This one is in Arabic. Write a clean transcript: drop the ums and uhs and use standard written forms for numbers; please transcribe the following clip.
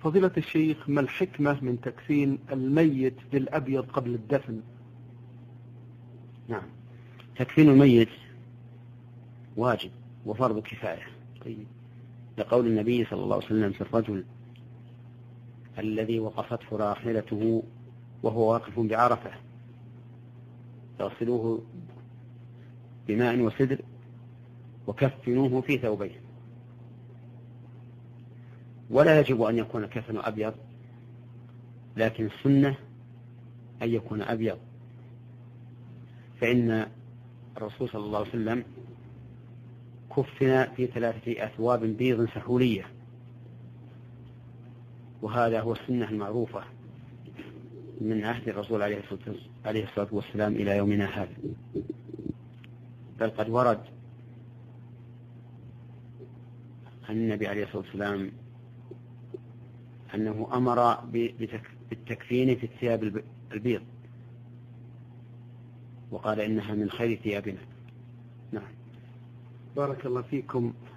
فضيلة الشيخ، ما الحكمة من تكفين الميت بالأبيض قبل الدفن؟ نعم، تكفين الميت واجب وفرض كفاية. طيب. لقول النبي صلى الله عليه وسلم في الرجل الذي وقفته راحلته وهو واقف بعرفة: فاغسلوه بماء وسدر وكفنوه في ثوبين. ولا يجب أن يكون كفن أبيض، لكن السنة أن يكون أبيض، فإن الرسول صلى الله عليه وسلم كفن في 3 أثواب بيض سحولية، وهذا هو السنة المعروفة من عهد الرسول عليه الصلاة والسلام إلى يومنا هذا. بل قد ورد عن النبي عليه الصلاة والسلام أنه أمر بالتكفين في الثياب البيض، وقال إنها من خير ثيابنا. نعم. بارك الله فيكم.